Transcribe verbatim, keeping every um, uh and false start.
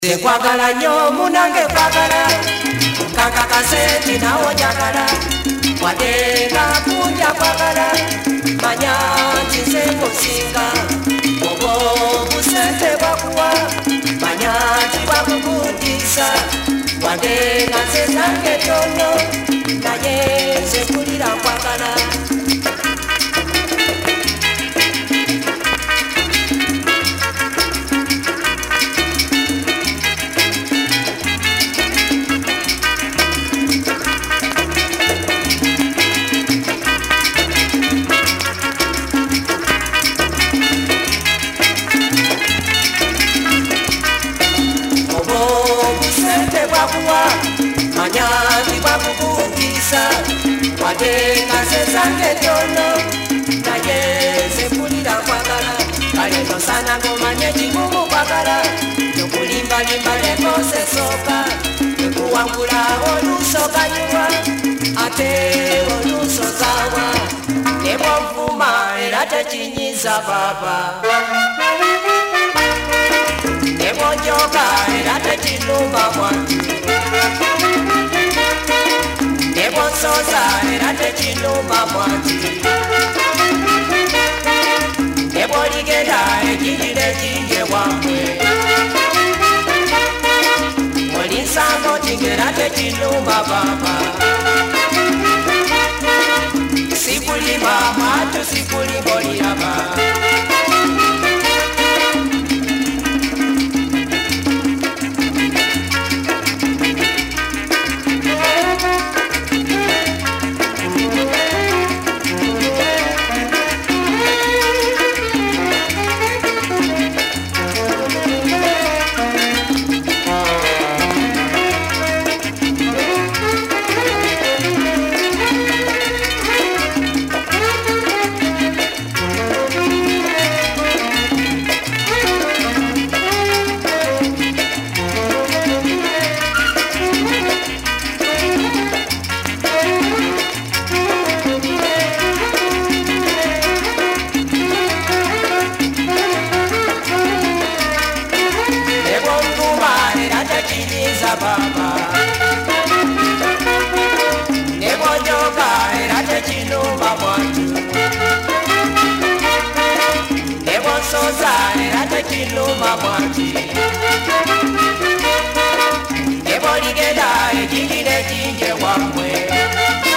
Nze kwagala nnyo munange kwagala kaka kasenti nawo njagala wadde nga kunja kwagala manya nti nze musinga obwo obusente bwakuwa manya nti bwakukundisa wadde nga nze zange tono naye nze kulira kwagala Manyati bakukundisa wadde nga nze zange tono naye nze mpulira kwagala kale tosana ng'omanye kimumu kwagala nokulimbalimba lekose sooka ekuwangula olusoganyuwa ate olusozawa ne bwonvuma era tekinyiza baba ne bwonjoka era tekinuma mwantu Soza era tekinuma mwanti Eboligenda ekirire kinje wamwe Olinsango tingera tekinuma baba Sikulima matu sikulimoliraba Baba Nebo njoka era tekinuma mwantu Nebo soza era tekinuma mwanti Nebo ligenda ekirire kinje wamwe